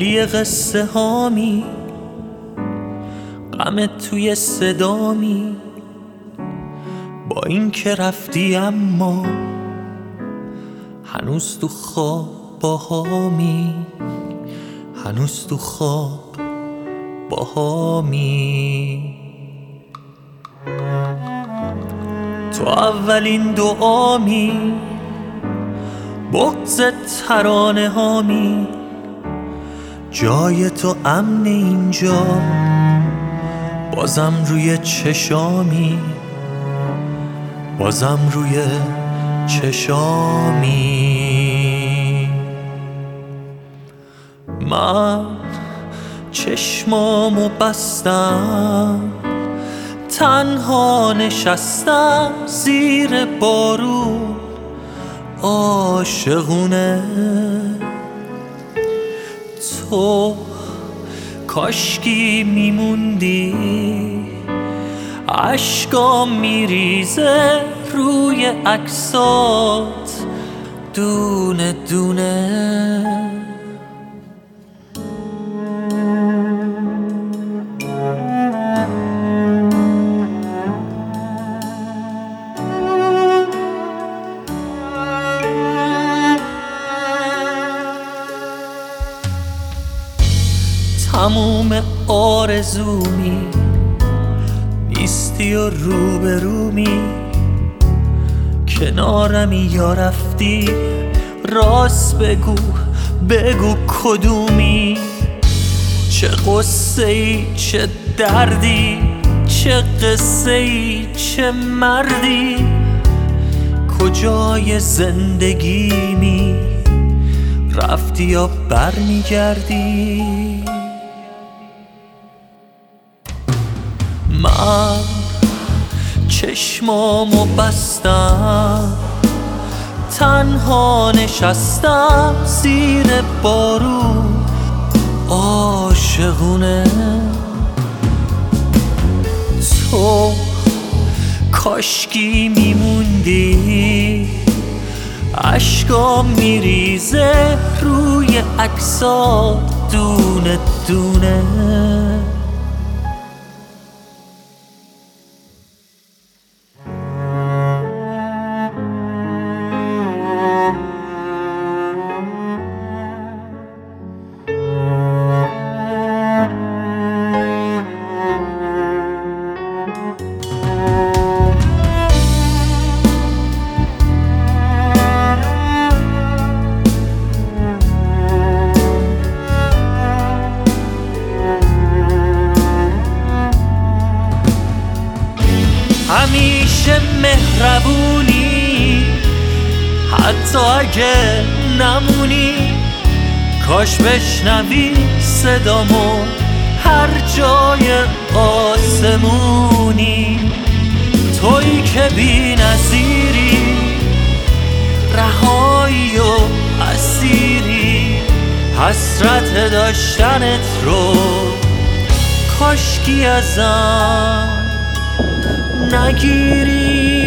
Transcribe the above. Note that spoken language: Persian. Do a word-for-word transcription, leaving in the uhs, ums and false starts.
قفلی قصه هامی، غمت توی صدامی، با این که رفتی اما هنوز تو خواب باهامی، هنوز تو خواب باهامی. تو اولین دعامی، بغض ترانه هامی، جای تو امن اینجا، بازم روی چشامی، بازم روی چشامی. من چشمامو بستم، تنها نشستم زیر بارون عاشقونه. تو کاشکی میموندی، عشقام میریزه روی عکسات دونه دونه. تموم آرزومی نیستی و روبرومی، کنارمی یا رفتی، راست بگو بگو کدومی. چه قصه ای چه دردی، چه قصه ای چه مردی، کجای زندگیمی، رفتی یا برمیگردی. من چشمامو بستم، تنها نشستم زیر بارون عاشقونه. تو کاشکی میموندی، عشقام میریزه روی عکسات دونه دونه. همیشه مهربونی، حتی اگه نمونی، کاش بشنوی صدامو هر جای آسمونی. تویی که بی نظیری، رهایی و اسیری، حسرت داشتنت رو کاشکی ازم نگیری.